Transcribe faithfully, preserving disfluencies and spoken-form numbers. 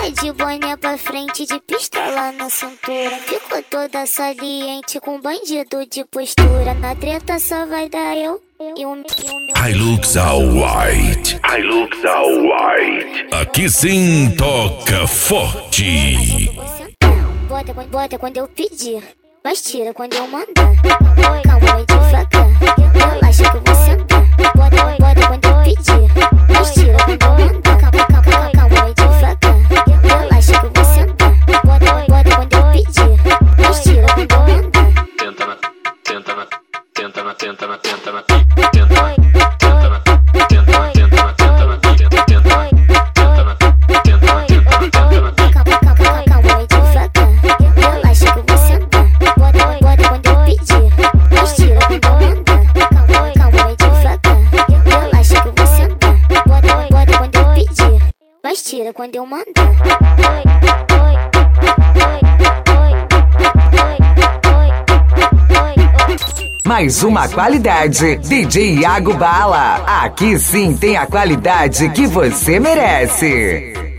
Tá de boné pra frente, de pistola na cintura. Ficou toda saliente com bandido de postura. Na treta só vai dar eu e o meu. Hilux All White. Hilux All White. Aqui sim toca forte. Bota, bota quando eu pedir, mas tira quando eu mandar. Calma aí devagar, relaxa que eu vou sentar. Bota, bota quando eu pedir, mas tira quando eu mandar. Calma, calma, calma aí devagar, relaxa que eu vou sentar. Bota, bota quando eu pedir, mas tira quando eu mandar. Tenta na, tenta na, tenta na, tenta na, tenta na, tenta na, tenta na, tenta na, tenta na, tenta na, tenta na, tenta na, tenta na, tenta na, tenta na. Calma, calma, calma aí devagar, relaxa que eu vou sentar. Bota, bota quando eu pedir, mas tira quando eu mandar. Calma, calma aí devagar, relaxa que eu vou sentar. Bota, bota quando eu pedir, mas tira quando eu mandar. Mais uma qualidade, D J Iago Bala. Aqui sim tem a qualidade que você merece.